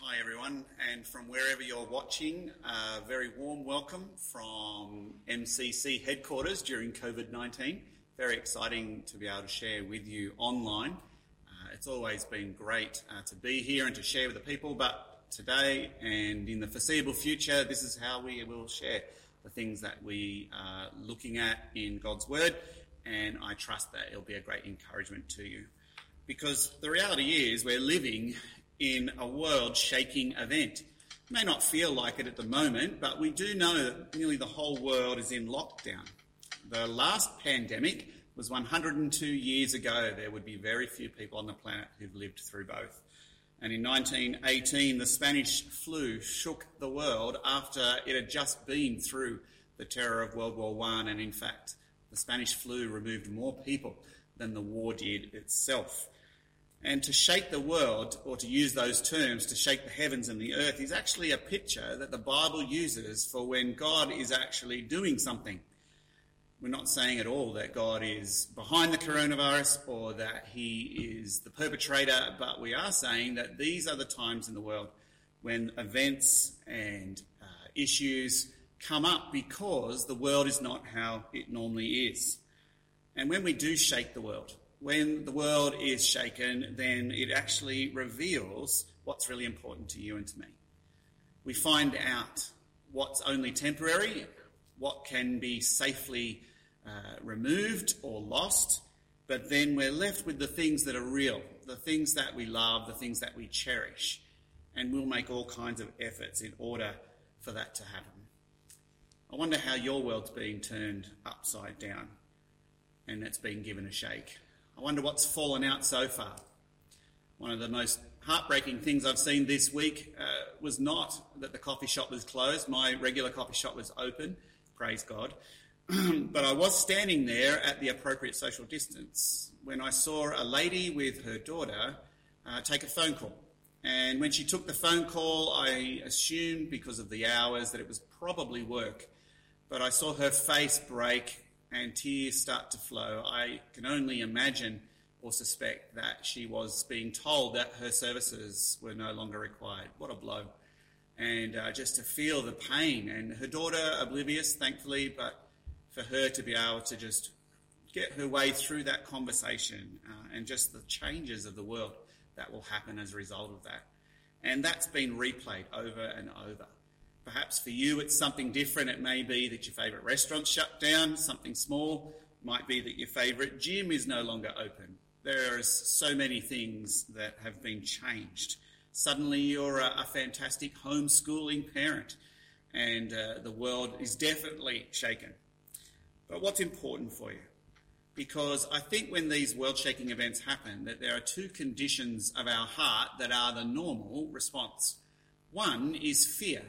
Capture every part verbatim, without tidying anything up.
Hi everyone, and from wherever you're watching, a very warm welcome from M C C headquarters during COVID nineteen. Very exciting to be able to share with you online. Uh, it's always been great uh, to be here and to share with the people, but today and in the foreseeable future, this is how we will share the things that we are looking at in God's Word, and I trust that it'll be a great encouragement to you. Because the reality is we're living in a world-shaking event. It may not feel like it at the moment, but we do know that nearly the whole world is in lockdown. The last pandemic was one hundred two years ago. There would be very few people on the planet who've lived through both. And in nineteen eighteen, the Spanish flu shook the world after it had just been through the terror of World War One, and in fact, the Spanish flu removed more people than the war did itself. And to shake the world, or to use those terms, to shake the heavens and the earth, is actually a picture that the Bible uses for when God is actually doing something. We're not saying at all that God is behind the coronavirus or that he is the perpetrator, but we are saying that these are the times in the world when events and uh, issues come up because the world is not how it normally is. And when we do shake the world, when the world is shaken, then it actually reveals what's really important to you and to me. We find out what's only temporary, what can be safely uh, removed or lost, but then we're left with the things that are real, the things that we love, the things that we cherish, and we'll make all kinds of efforts in order for that to happen. I wonder how your world's being turned upside down and it's been given a shake. I wonder what's fallen out so far. One of the most heartbreaking things I've seen this week uh, was not that the coffee shop was closed. My regular coffee shop was open, praise God. But I was standing there at the appropriate social distance when I saw a lady with her daughter uh, take a phone call. And when she took the phone call, I assumed because of the hours that it was probably work. But I saw her face break and tears start to flow. I can only imagine or suspect that she was being told that her services were no longer required. What a blow. And uh, just to feel the pain, and her daughter oblivious, thankfully, but for her to be able to just get her way through that conversation uh, and just the changes of the world that will happen as a result of that. And that's been replayed over and over. Perhaps for you it's something different. It may be that your favourite restaurant's shut down, something small. Might be that your favourite gym is no longer open. There are so many things that have been changed. Suddenly you're a, a fantastic homeschooling parent and uh, the world is definitely shaken. But what's important for you? Because I think when these world-shaking events happen, that there are two conditions of our heart that are the normal response. One is fear.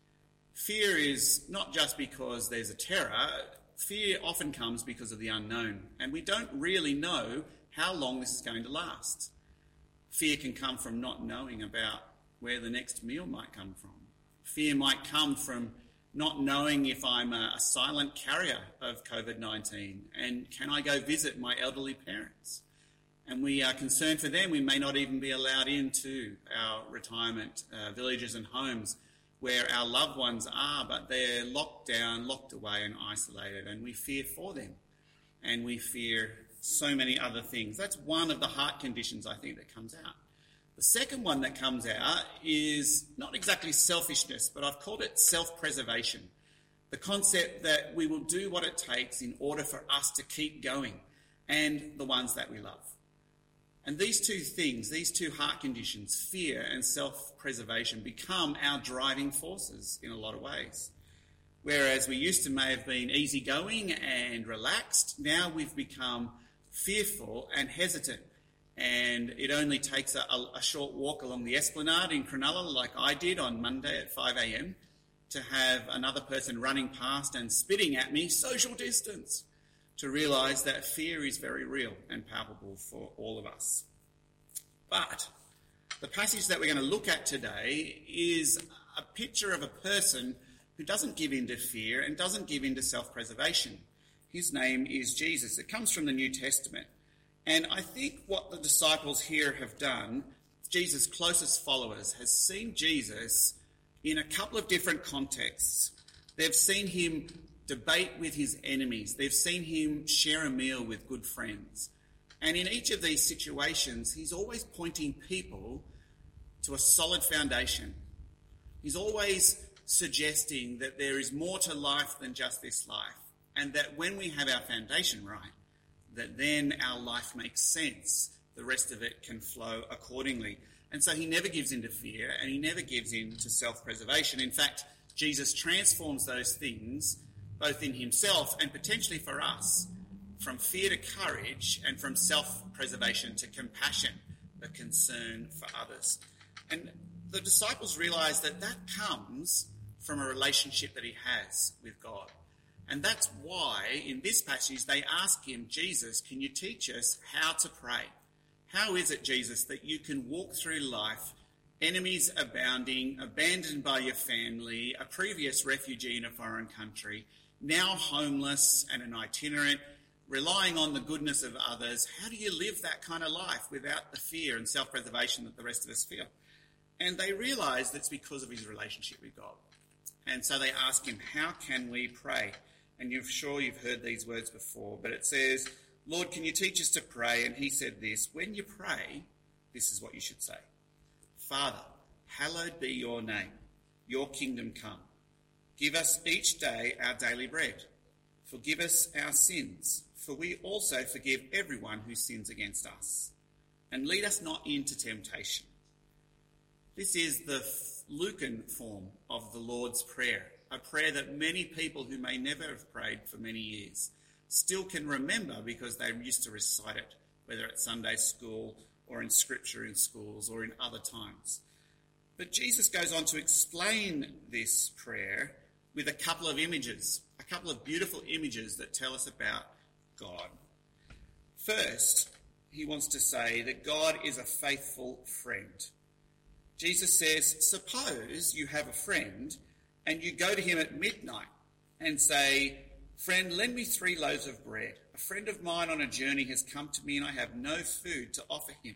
Fear is not just because there's a terror. Fear often comes because of the unknown, and we don't really know how long this is going to last. Fear can come from not knowing about where the next meal might come from. Fear might come from not knowing if I'm a, a silent carrier of COVID nineteen, and can I go visit my elderly parents? And we are concerned for them. We may not even be allowed into our retirement uh, villages and homes where our loved ones are, but they're locked down, locked away and isolated, and we fear for them. And we fear so many other things. That's one of the heart conditions, I think, that comes out. The second one that comes out is not exactly selfishness, but I've called it self-preservation. The concept that we will do what it takes in order for us to keep going, and the ones that we love. And these two things, these two heart conditions, fear and self-preservation, become our driving forces in a lot of ways. Whereas we used to may have been easygoing and relaxed, now we've become fearful and hesitant. And it only takes a, a short walk along the Esplanade in Cronulla, like I did on Monday at five a.m, to have another person running past and spitting at me, social distance, to realise that fear is very real and palpable for all of us. But the passage that we're going to look at today is a picture of a person who doesn't give in to fear and doesn't give in to self-preservation. His name is Jesus. It comes from the New Testament. And I think what the disciples here have done Jesus' closest followers, has seen Jesus in a couple of different contexts. They've seen him debate with his enemies. They've seen him share a meal with good friends. And in each of these situations, he's always pointing people to a solid foundation. He's always suggesting that there is more to life than just this life, and that when we have our foundation right, that then our life makes sense. The rest of it can flow accordingly. And so he never gives in to fear, and he never gives in to self-preservation. In fact, Jesus transforms those things, both in himself and potentially for us, from fear to courage and from self-preservation to compassion, a concern for others. And the disciples realize that that comes from a relationship that he has with God. And that's why in this passage they ask him, Jesus, can you teach us how to pray? How is it, Jesus, that you can walk through life, enemies abounding, abandoned by your family, a previous refugee in a foreign country, now homeless and an itinerant, relying on the goodness of others? How do you live that kind of life without the fear and self-preservation that the rest of us feel? And they realise that's because of his relationship with God. And so they ask him, how can we pray? And you're sure you've heard these words before, but it says, Lord, can you teach us to pray? And he said this, when you pray, this is what you should say. Father, hallowed be your name, your kingdom come. Give us each day our daily bread. Forgive us our sins, for we also forgive everyone who sins against us. And lead us not into temptation. This is the Lucan form of the Lord's Prayer, a prayer that many people who may never have prayed for many years still can remember because they used to recite it, whether at Sunday school or in scripture in schools or in other times. But Jesus goes on to explain this prayer with a couple of images, a couple of beautiful images that tell us about God. First, he wants to say that God is a faithful friend. Jesus says, suppose you have a friend and you go to him at midnight and say, friend, lend me three loaves of bread. A friend of mine on a journey has come to me and I have no food to offer him.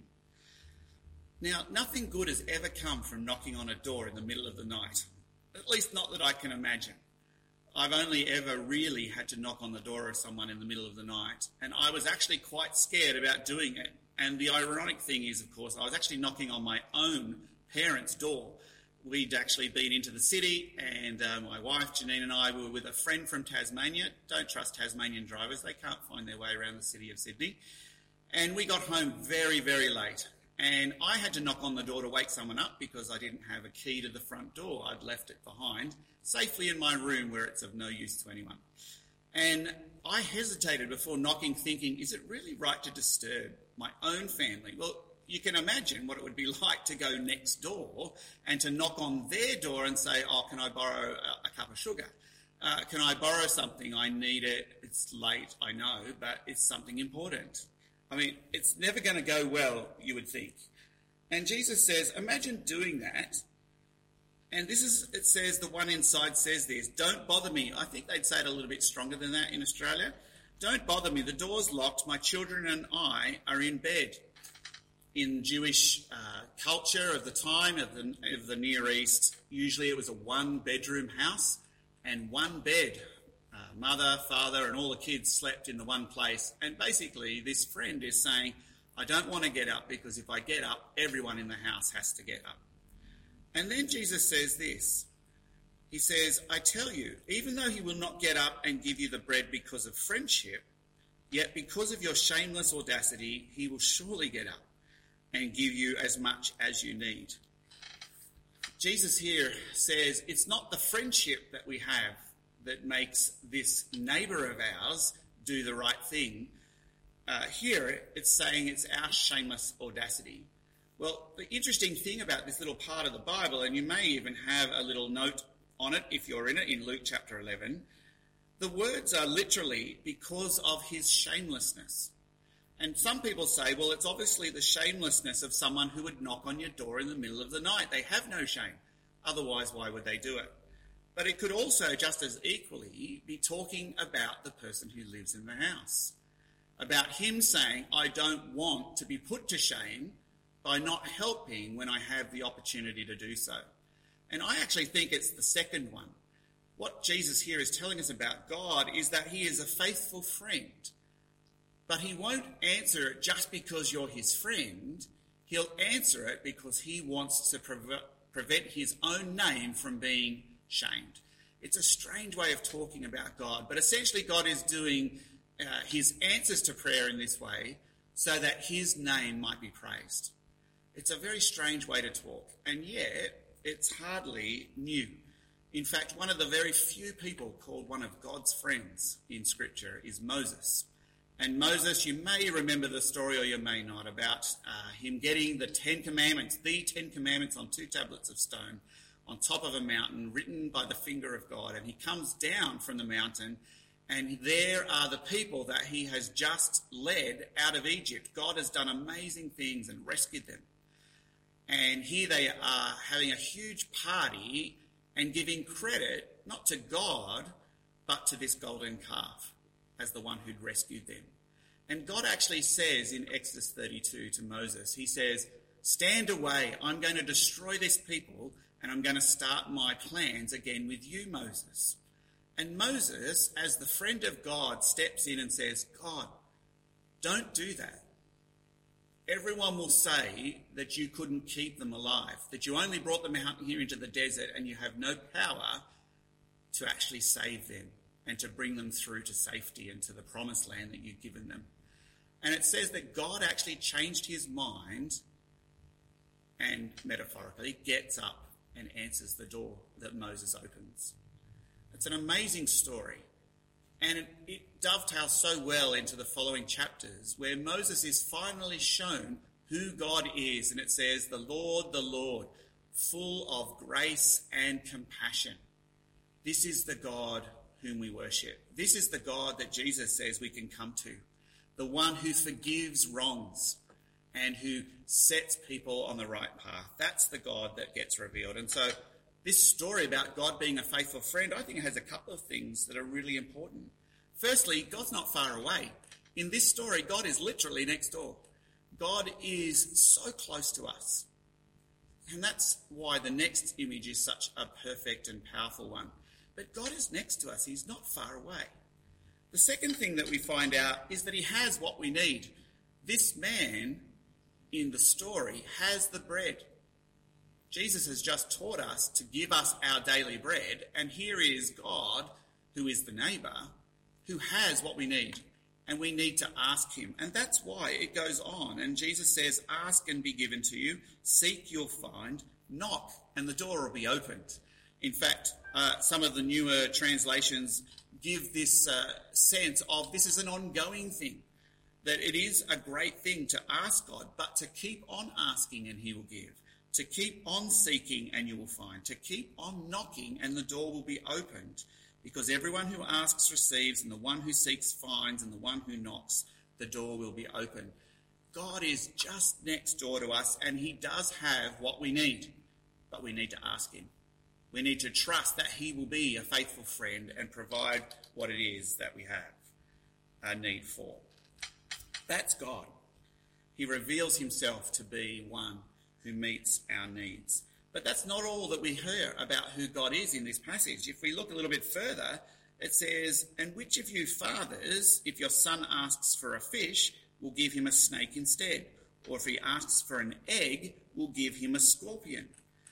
Now, nothing good has ever come from knocking on a door in the middle of the night, at least not that I can imagine. I've only ever really had to knock on the door of someone in the middle of the night, and I was actually quite scared about doing it. And the ironic thing is, of course, I was actually knocking on my own parents' door. We'd actually been into the city, and uh, my wife, Janine, and I were with a friend from Tasmania. Don't trust Tasmanian drivers. They can't find their way around the city of Sydney. And we got home very, very late. And I had to knock on the door to wake someone up because I didn't have a key to the front door. I'd left it behind, safely in my room where it's of no use to anyone. And I hesitated before knocking, thinking, is it really right to disturb my own family? Well, you can imagine what it would be like to go next door and to knock on their door and say, oh, can I borrow a, a cup of sugar? Uh, can I borrow something? I need it. It's late, I know, but it's something important. I mean, it's never going to go well, you would think. And Jesus says, imagine doing that. And this is, it says, the one inside says this, don't bother me. I think they'd say it a little bit stronger than that in Australia. Don't bother me. The door's locked. My children and I are in bed. In Jewish uh, culture of the time, of the, of the Near East, usually it was a one-bedroom house and one bed. Uh, mother, father, and all the kids slept in the one place. And basically, this friend is saying, I don't want to get up because if I get up, everyone in the house has to get up. And then Jesus says this. He says, I tell you, even though he will not get up and give you the bread because of friendship, yet because of your shameless audacity, he will surely get up and give you as much as you need. Jesus here says it's not the friendship that we have that makes this neighbour of ours do the right thing. Uh, here it's saying it's our shameless audacity. Well, the interesting thing about this little part of the Bible, and you may even have a little note on it if you're in it, in Luke chapter eleven, the words are literally because of his shamelessness. And some people say, well, it's obviously the shamelessness of someone who would knock on your door in the middle of the night. They have no shame. Otherwise, why would they do it? But it could also, just as equally, be talking about the person who lives in the house. About him saying, I don't want to be put to shame by not helping when I have the opportunity to do so. And I actually think it's the second one. What Jesus here is telling us about God is that he is a faithful friend, but he won't answer it just because you're his friend. He'll answer it because he wants to pre- prevent his own name from being shamed. It's a strange way of talking about God, but essentially God is doing uh, his answers to prayer in this way so that his name might be praised. It's a very strange way to talk, and yet it's hardly new. In fact, one of the very few people called one of God's friends in Scripture is Moses. And Moses, you may remember the story or you may not, about uh, him getting the Ten Commandments, the Ten Commandments on two tablets of stone on top of a mountain, written by the finger of God. And he comes down from the mountain, and there are the people that he has just led out of Egypt. God has done amazing things and rescued them. And here they are having a huge party and giving credit not to God, but to this golden calf as the one who'd rescued them. And God actually says in Exodus thirty-two to Moses, he says, "Stand away, I'm going to destroy this people, and I'm going to start my plans again with you, Moses." And Moses, as the friend of God, steps in and says, "God, don't do that. Everyone will say that you couldn't keep them alive, that you only brought them out here into the desert and you have no power to actually save them and to bring them through to safety and to the promised land that you've given them." And it says that God actually changed his mind and metaphorically gets up and answers the door that Moses opens. It's an amazing story. And it, it dovetails so well into the following chapters where Moses is finally shown who God is. And it says, "The Lord, the Lord, full of grace and compassion." This is the God whom we worship. This is the God that Jesus says we can come to. The one who forgives wrongs and who sets people on the right path. That's the God that gets revealed. And so this story about God being a faithful friend, I think it has a couple of things that are really important. Firstly, God's not far away. In this story, God is literally next door. God is so close to us. And that's why the next image is such a perfect and powerful one. But God is next to us. He's not far away. The second thing that we find out is that he has what we need. This man in the story has the bread. Jesus has just taught us to give us our daily bread, and here is God, who is the neighbour, who has what we need, and we need to ask him. And that's why it goes on, and Jesus says, "Ask and be given to you, seek you'll find, knock and the door will be opened." In fact, uh, some of the newer translations give this uh, sense of this is an ongoing thing, that it is a great thing to ask God, but to keep on asking and he will give, to keep on seeking and you will find, to keep on knocking and the door will be opened, because everyone who asks receives, and the one who seeks finds, and the one who knocks, the door will be open. God is just next door to us, and he does have what we need, but we need to ask him. We need to trust that he will be a faithful friend and provide what it is that we have a need for. That's God. He reveals himself to be one who meets our needs. But that's not all that we hear about who God is in this passage. If we look a little bit further, it says, "And which of you fathers, if your son asks for a fish, will give him a snake instead? Or if he asks for an egg, will give him a scorpion?"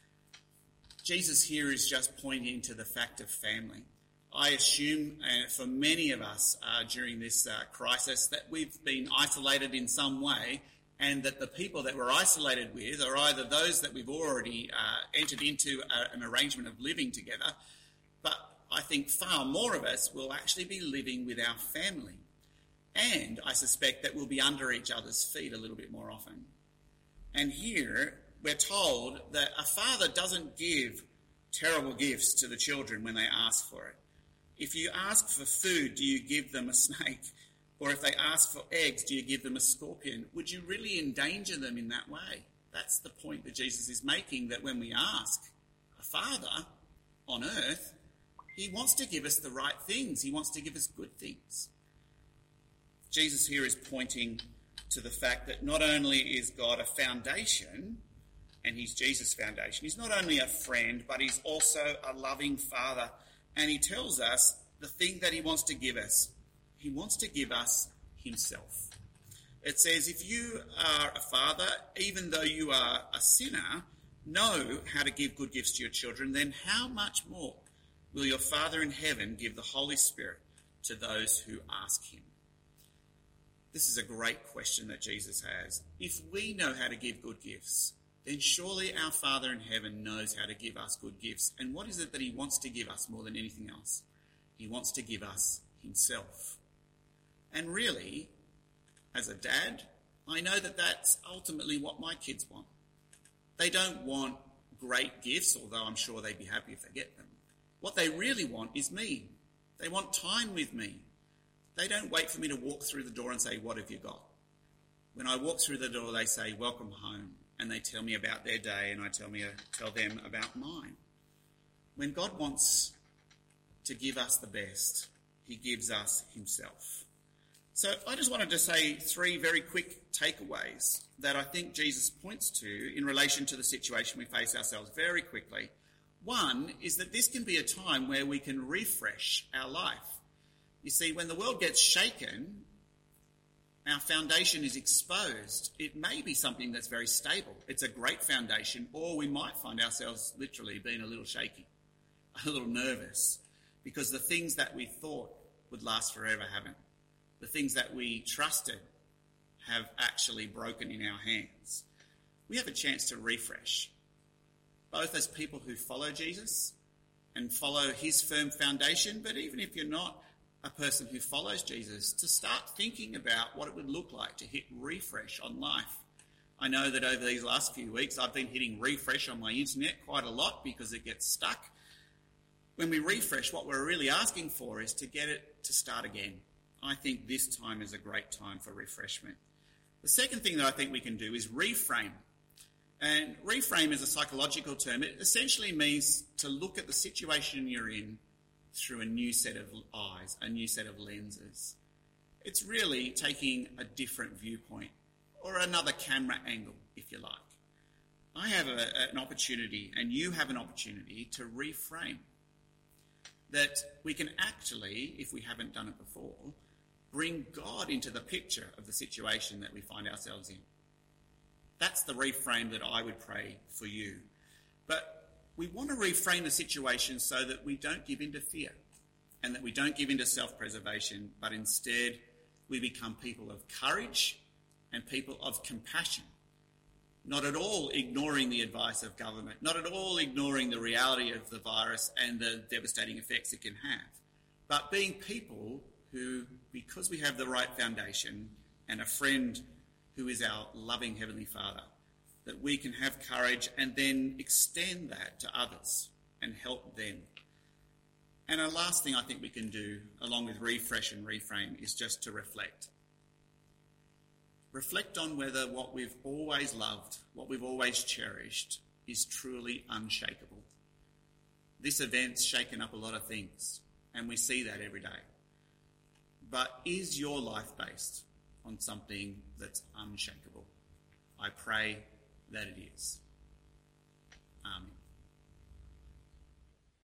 Jesus here is just pointing to the fact of family. I assume uh, for many of us uh, during this uh, crisis that we've been isolated in some way, and that the people that we're isolated with are either those that we've already uh, entered into a, an arrangement of living together, but I think far more of us will actually be living with our family. And I suspect that we'll be under each other's feet a little bit more often. And here we're told that a father doesn't give terrible gifts to the children when they ask for it. If you ask for food, do you give them a snake? Or if they ask for eggs, do you give them a scorpion? Would you really endanger them in that way? That's the point that Jesus is making, that when we ask a father on earth, he wants to give us the right things. He wants to give us good things. Jesus here is pointing to the fact that not only is God a foundation, and he's Jesus' foundation, he's not only a friend, but he's also a loving father. And he tells us the thing that he wants to give us. He wants to give us himself. It says, if you are a father, even though you are a sinner, know how to give good gifts to your children, then how much more will your Father in heaven give the Holy Spirit to those who ask him? This is a great question that Jesus has. If we know how to give good gifts, then surely our Father in heaven knows how to give us good gifts. And what is it that he wants to give us more than anything else? He wants to give us himself. And really, as a dad, I know that that's ultimately what my kids want. They don't want great gifts, although I'm sure they'd be happy if they get them. What they really want is me. They want time with me. They don't wait for me to walk through the door and say, what have you got? When I walk through the door, they say, welcome home. And they tell me about their day, and I tell me tell them about mine. When God wants to give us the best, he gives us himself. So I just wanted to say three very quick takeaways that I think Jesus points to in relation to the situation we face ourselves very quickly. One is that this can be a time where we can refresh our life. You see, when the world gets shaken, our foundation is exposed. It may be something that's very stable. It's a great foundation, or we might find ourselves literally being a little shaky, a little nervous, because the things that we thought would last forever haven't. The things that we trusted have actually broken in our hands. We have a chance to refresh, both as people who follow Jesus and follow his firm foundation, but even if you're not a person who follows Jesus, to start thinking about what it would look like to hit refresh on life. I know that over these last few weeks I've been hitting refresh on my internet quite a lot because it gets stuck. When we refresh, what we're really asking for is to get it to start again. I think this time is a great time for refreshment. The second thing that I think we can do is reframe. And reframe is a psychological term. It essentially means to look at the situation you're in through a new set of eyes, a new set of lenses. It's really taking a different viewpoint or another camera angle, if you like. I have a, an opportunity, and you have an opportunity to reframe. That we can actually, if we haven't done it before, bring God into the picture of the situation that we find ourselves in. That's the reframe that I would pray for you. But we want to reframe the situation so that we don't give in to fear and that we don't give in to self-preservation, but instead we become people of courage and people of compassion. Not at all ignoring the advice of government, not at all ignoring the reality of the virus and the devastating effects it can have, but being people who, because we have the right foundation and a friend who is our loving Heavenly Father, that we can have courage and then extend that to others and help them. And a last thing I think we can do, along with refresh and reframe, is just to reflect. Reflect on whether what we've always loved, what we've always cherished, is truly unshakable. This event's shaken up a lot of things, and we see that every day. But is your life based on something that's unshakable? I pray that it is. Amen.